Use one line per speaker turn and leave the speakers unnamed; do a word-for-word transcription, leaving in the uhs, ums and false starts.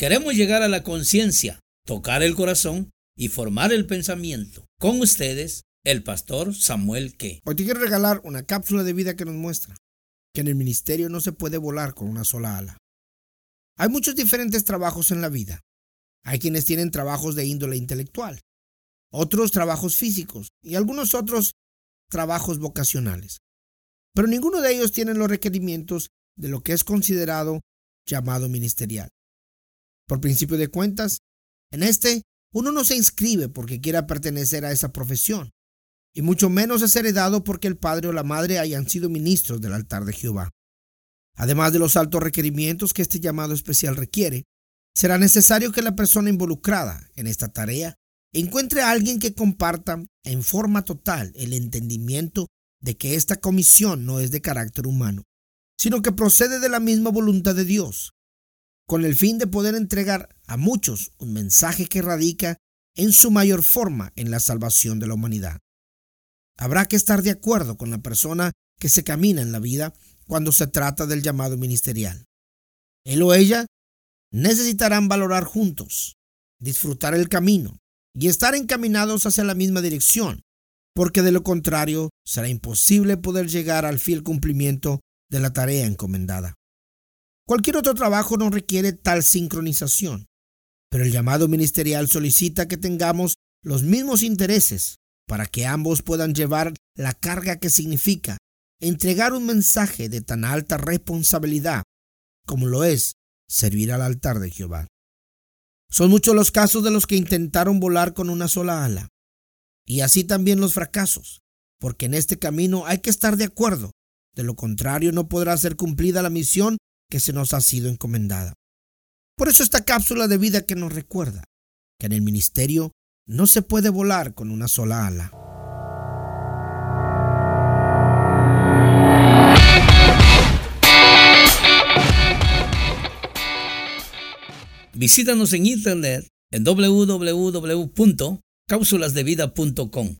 Queremos llegar a la conciencia, tocar el corazón y formar el pensamiento. Con ustedes, el pastor Samuel Ke.
Hoy te quiero regalar una cápsula de vida que nos muestra que en el ministerio no se puede volar con una sola ala. Hay muchos diferentes trabajos en la vida. Hay quienes tienen trabajos de índole intelectual, otros trabajos físicos y algunos otros trabajos vocacionales. Pero ninguno de ellos tiene los requerimientos de lo que es considerado llamado ministerial. Por principio de cuentas, en este uno no se inscribe porque quiera pertenecer a esa profesión, y mucho menos es heredado porque el padre o la madre hayan sido ministros del altar de Jehová. Además de los altos requerimientos que este llamado especial requiere, será necesario que la persona involucrada en esta tarea encuentre a alguien que comparta en forma total el entendimiento de que esta comisión no es de carácter humano, sino que procede de la misma voluntad de Dios, con el fin de poder entregar a muchos un mensaje que radica en su mayor forma en la salvación de la humanidad. Habrá que estar de acuerdo con la persona que se camina en la vida cuando se trata del llamado ministerial. Él o ella necesitarán valorar juntos, disfrutar el camino y estar encaminados hacia la misma dirección, porque de lo contrario será imposible poder llegar al fiel cumplimiento de la tarea encomendada. Cualquier otro trabajo no requiere tal sincronización, pero el llamado ministerial solicita que tengamos los mismos intereses para que ambos puedan llevar la carga que significa entregar un mensaje de tan alta responsabilidad como lo es servir al altar de Jehová. Son muchos los casos de los que intentaron volar con una sola ala, y así también los fracasos, porque en este camino hay que estar de acuerdo. De lo contrario, no podrá ser cumplida la misión que se nos ha sido encomendada. Por eso esta cápsula de vida que nos recuerda que en el ministerio no se puede volar con una sola ala.
Visítanos en internet en doble u doble u doble u punto cápsulas de vida punto com